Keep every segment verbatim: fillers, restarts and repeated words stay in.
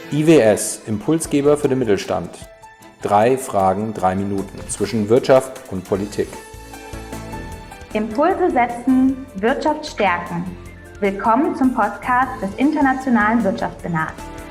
I W S, Impulsgeber für den Mittelstand. Drei Fragen, drei Minuten zwischen Wirtschaft und Politik. Impulse setzen, Wirtschaft stärken. Willkommen zum Podcast des Internationalen Wirtschaftssenats.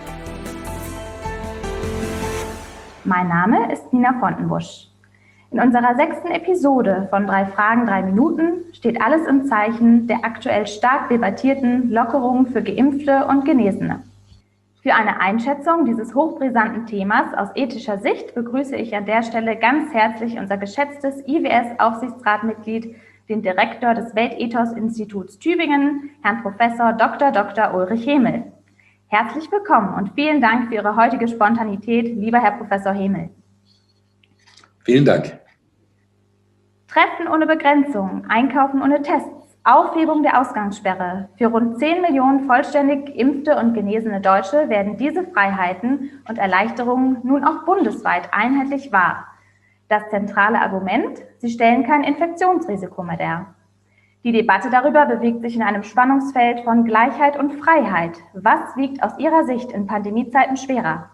Mein Name ist Nina Fontenbusch. In unserer sechsten Episode von Drei Fragen, drei Minuten steht alles im Zeichen der aktuell stark debattierten Lockerungen für Geimpfte und Genesene. Für eine Einschätzung dieses hochbrisanten Themas aus ethischer Sicht begrüße ich an der Stelle ganz herzlich unser geschätztes I W S-Aufsichtsratmitglied, den Direktor des Weltethos-Instituts Tübingen, Herrn Professor Doktor Doktor Ulrich Hemel. Herzlich willkommen und vielen Dank für Ihre heutige Spontanität, lieber Herr Professor Hemel. Vielen Dank. Treffen ohne Begrenzung, Einkaufen ohne Tests, Aufhebung der Ausgangssperre. Für rund zehn Millionen vollständig geimpfte und genesene Deutsche werden diese Freiheiten und Erleichterungen nun auch bundesweit einheitlich wahr. Das zentrale Argument: Sie stellen kein Infektionsrisiko mehr dar. Die Debatte darüber bewegt sich in einem Spannungsfeld von Gleichheit und Freiheit. Was wiegt aus Ihrer Sicht in Pandemiezeiten schwerer?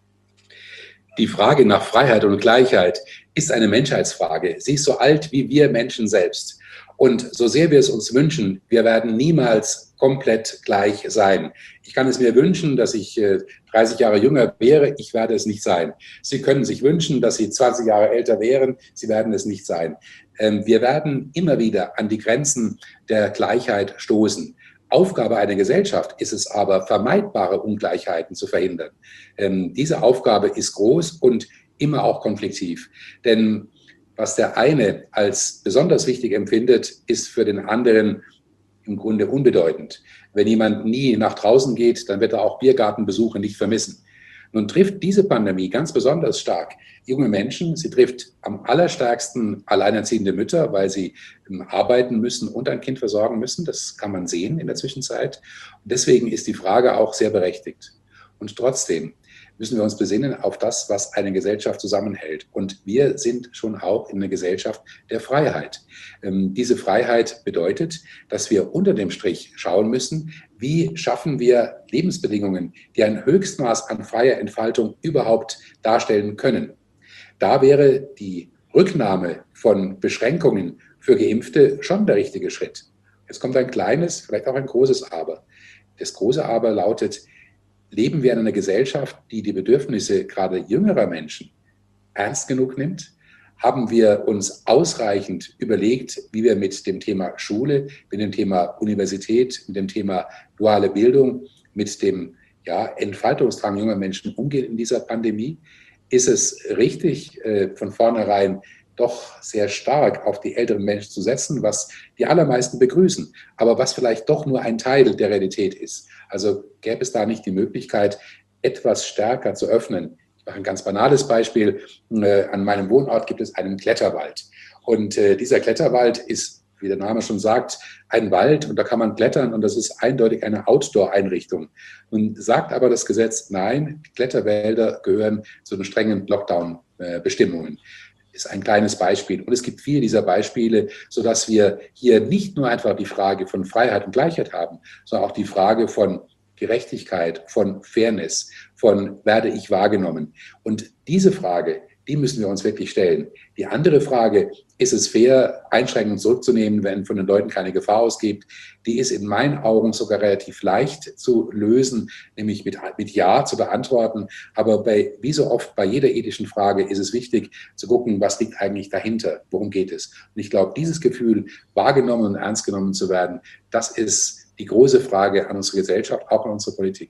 Die Frage nach Freiheit und Gleichheit ist eine Menschheitsfrage. Sie ist so alt wie wir Menschen selbst. Und so sehr wir es uns wünschen, wir werden niemals komplett gleich sein. Ich kann es mir wünschen, dass ich dreißig Jahre jünger wäre. Ich werde es nicht sein. Sie können sich wünschen, dass Sie zwanzig Jahre älter wären. Sie werden es nicht sein. Wir werden immer wieder an die Grenzen der Gleichheit stoßen. Aufgabe einer Gesellschaft ist es aber, vermeidbare Ungleichheiten zu verhindern. Ähm, diese Aufgabe ist groß und immer auch konfliktiv. Denn was der eine als besonders wichtig empfindet, ist für den anderen im Grunde unbedeutend. Wenn jemand nie nach draußen geht, dann wird er auch Biergartenbesuche nicht vermissen. Nun trifft diese Pandemie ganz besonders stark junge Menschen. Sie trifft am allerstärksten alleinerziehende Mütter, weil sie arbeiten müssen und ein Kind versorgen müssen. Das kann man sehen in der Zwischenzeit. Und deswegen ist die Frage auch sehr berechtigt. Und trotzdem müssen wir uns besinnen auf das, was eine Gesellschaft zusammenhält. Und wir sind schon auch in einer Gesellschaft der Freiheit. Ähm, diese Freiheit bedeutet, dass wir unter dem Strich schauen müssen, wie schaffen wir Lebensbedingungen, die ein Höchstmaß an freier Entfaltung überhaupt darstellen können. Da wäre die Rücknahme von Beschränkungen für Geimpfte schon der richtige Schritt. Jetzt kommt ein kleines, vielleicht auch ein großes Aber. Das große Aber lautet: Leben wir in einer Gesellschaft, die die Bedürfnisse gerade jüngerer Menschen ernst genug nimmt? Haben wir uns ausreichend überlegt, wie wir mit dem Thema Schule, mit dem Thema Universität, mit dem Thema duale Bildung, mit dem ja, Entfaltungsdrang junger Menschen umgehen in dieser Pandemie? Ist es richtig, äh, von vornherein doch sehr stark auf die älteren Menschen zu setzen, was die allermeisten begrüßen, aber was vielleicht doch nur ein Teil der Realität ist? Also gäbe es da nicht die Möglichkeit, etwas stärker zu öffnen? Ich mache ein ganz banales Beispiel. Äh, an meinem Wohnort gibt es einen Kletterwald. Und äh, dieser Kletterwald ist, wie der Name schon sagt, ein Wald, und da kann man klettern, und das ist eindeutig eine Outdoor-Einrichtung. Nun sagt aber das Gesetz, nein, Kletterwälder gehören zu den strengen Lockdown-Bestimmungen. Ist ein kleines Beispiel. Und es gibt viele dieser Beispiele, sodass wir hier nicht nur einfach die Frage von Freiheit und Gleichheit haben, sondern auch die Frage von Gerechtigkeit, von Fairness, von werde ich wahrgenommen. Und diese Frage, die müssen wir uns wirklich stellen. Die andere Frage, ist es fair, Einschränkungen zurückzunehmen, wenn von den Leuten keine Gefahr ausgeht, die ist in meinen Augen sogar relativ leicht zu lösen, nämlich mit, mit Ja zu beantworten. Aber bei, wie so oft bei jeder ethischen Frage ist es wichtig zu gucken, was liegt eigentlich dahinter, worum geht es. Und ich glaube, dieses Gefühl, wahrgenommen und ernst genommen zu werden, das ist die große Frage an unsere Gesellschaft, auch an unsere Politik.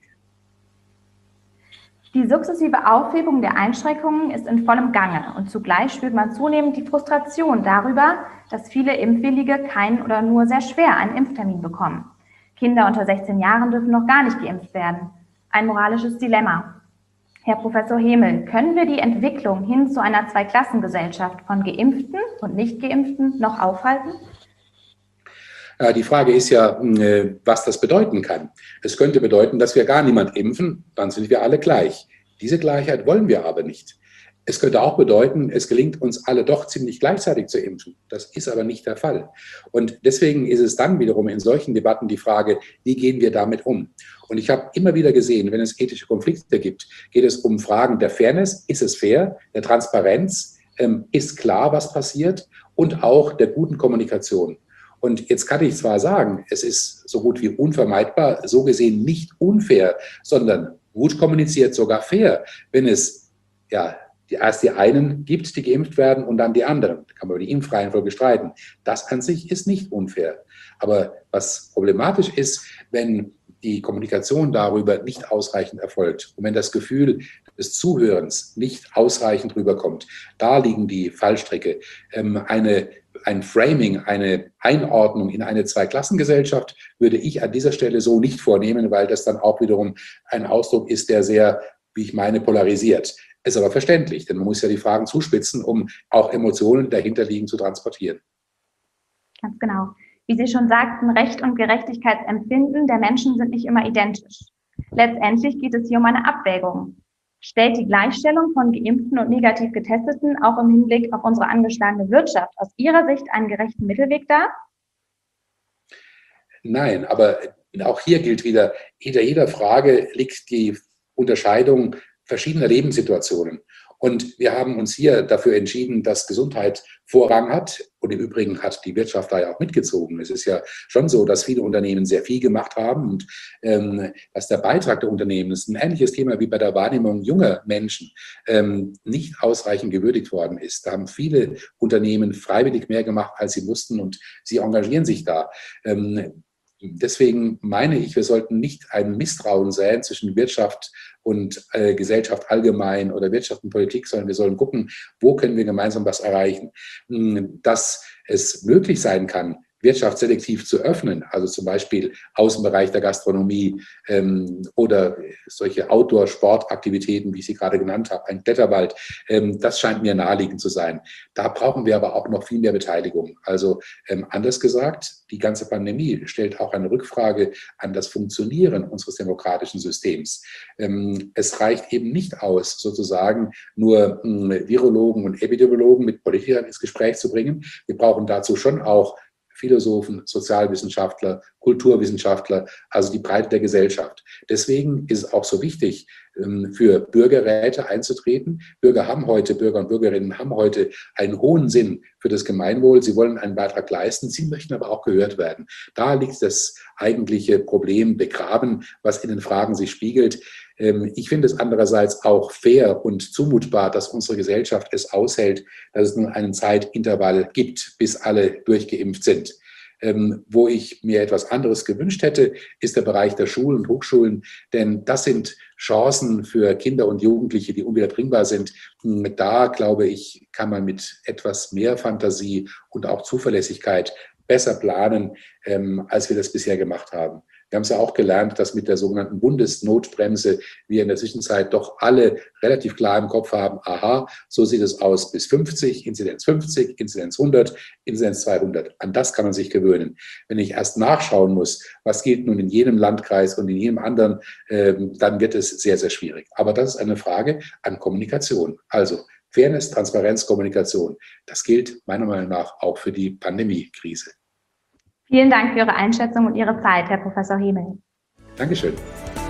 Die sukzessive Aufhebung der Einschränkungen ist in vollem Gange und zugleich spürt man zunehmend die Frustration darüber, dass viele Impfwillige keinen oder nur sehr schwer einen Impftermin bekommen. Kinder unter sechzehn Jahren dürfen noch gar nicht geimpft werden. Ein moralisches Dilemma. Herr Professor Hemel, können wir die Entwicklung hin zu einer Zweiklassengesellschaft von Geimpften und Nicht-Geimpften noch aufhalten? Die Frage ist ja, was das bedeuten kann. Es könnte bedeuten, dass wir gar niemand impfen, dann sind wir alle gleich. Diese Gleichheit wollen wir aber nicht. Es könnte auch bedeuten, es gelingt uns alle doch ziemlich gleichzeitig zu impfen. Das ist aber nicht der Fall. Und deswegen ist es dann wiederum in solchen Debatten die Frage, wie gehen wir damit um? Und ich habe immer wieder gesehen, wenn es ethische Konflikte gibt, geht es um Fragen der Fairness, ist es fair, der Transparenz, ähm, ist klar, was passiert, und auch der guten Kommunikation. Und jetzt kann ich zwar sagen, es ist so gut wie unvermeidbar, so gesehen nicht unfair, sondern gut kommuniziert, sogar fair, wenn es ja die erst die einen gibt, die geimpft werden, und dann die anderen. Da kann man über die Impfreihenfolge streiten. Das an sich ist nicht unfair. Aber was problematisch ist, wenn die Kommunikation darüber nicht ausreichend erfolgt und wenn das Gefühl des Zuhörens nicht ausreichend rüberkommt, da liegen die Fallstricke. Ähm, eine, ein Framing, eine Einordnung in eine Zweiklassengesellschaft würde ich an dieser Stelle so nicht vornehmen, weil das dann auch wiederum ein Ausdruck ist, der sehr, wie ich meine, polarisiert. Ist aber verständlich, denn man muss ja die Fragen zuspitzen, um auch Emotionen dahinterliegen zu transportieren. Ganz genau. Wie Sie schon sagten, Recht und Gerechtigkeitsempfinden der Menschen sind nicht immer identisch. Letztendlich geht es hier um eine Abwägung. Stellt die Gleichstellung von Geimpften und negativ Getesteten auch im Hinblick auf unsere angeschlagene Wirtschaft aus Ihrer Sicht einen gerechten Mittelweg dar? Nein, aber auch hier gilt wieder, hinter jeder Frage liegt die Unterscheidung verschiedener Lebenssituationen. Und wir haben uns hier dafür entschieden, dass Gesundheit Vorrang hat. Und im Übrigen hat die Wirtschaft da ja auch mitgezogen. Es ist ja schon so, dass viele Unternehmen sehr viel gemacht haben und ähm, dass der Beitrag der Unternehmen, das ist ein ähnliches Thema wie bei der Wahrnehmung junger Menschen, ähm, nicht ausreichend gewürdigt worden ist. Da haben viele Unternehmen freiwillig mehr gemacht, als sie mussten, und sie engagieren sich da. Ähm, Deswegen meine ich, wir sollten nicht ein Misstrauen säen zwischen Wirtschaft und äh, Gesellschaft allgemein oder Wirtschaft und Politik, sondern wir sollen gucken, wo können wir gemeinsam was erreichen. Dass es möglich sein kann, Wirtschaft selektiv zu öffnen, also zum Beispiel Außenbereich der Gastronomie ähm, oder solche Outdoor-Sportaktivitäten, wie ich sie gerade genannt habe, ein Kletterwald, ähm, das scheint mir naheliegend zu sein. Da brauchen wir aber auch noch viel mehr Beteiligung. Also ähm, anders gesagt, die ganze Pandemie stellt auch eine Rückfrage an das Funktionieren unseres demokratischen Systems. Ähm, es reicht eben nicht aus, sozusagen nur mh, Virologen und Epidemiologen mit Politikern ins Gespräch zu bringen. Wir brauchen dazu schon auch Philosophen, Sozialwissenschaftler, Kulturwissenschaftler, also die Breite der Gesellschaft. Deswegen ist es auch so wichtig, für Bürgerräte einzutreten. Bürger haben heute, Bürger und Bürgerinnen haben heute einen hohen Sinn für das Gemeinwohl. Sie wollen einen Beitrag leisten, sie möchten aber auch gehört werden. Da liegt das eigentliche Problem begraben, was in den Fragen sich spiegelt. Ich finde es andererseits auch fair und zumutbar, dass unsere Gesellschaft es aushält, dass es nun einen Zeitintervall gibt, bis alle durchgeimpft sind. Ähm, wo ich mir etwas anderes gewünscht hätte, ist der Bereich der Schulen und Hochschulen, denn das sind Chancen für Kinder und Jugendliche, die unwiederbringbar sind. Da, glaube ich, kann man mit etwas mehr Fantasie und auch Zuverlässigkeit besser planen, ähm, als wir das bisher gemacht haben. Wir haben es ja auch gelernt, dass mit der sogenannten Bundesnotbremse wir in der Zwischenzeit doch alle relativ klar im Kopf haben, aha, so sieht es aus bis fünfzig, Inzidenz fünfzig, Inzidenz hundert, Inzidenz zweihundert. An das kann man sich gewöhnen. Wenn ich erst nachschauen muss, was gilt nun in jedem Landkreis und in jedem anderen, ähm, dann wird es sehr, sehr schwierig. Aber das ist eine Frage an Kommunikation. Also Fairness, Transparenz, Kommunikation. Das gilt meiner Meinung nach auch für die Pandemiekrise. Vielen Dank für Ihre Einschätzung und Ihre Zeit, Herr Professor Hemel. Dankeschön.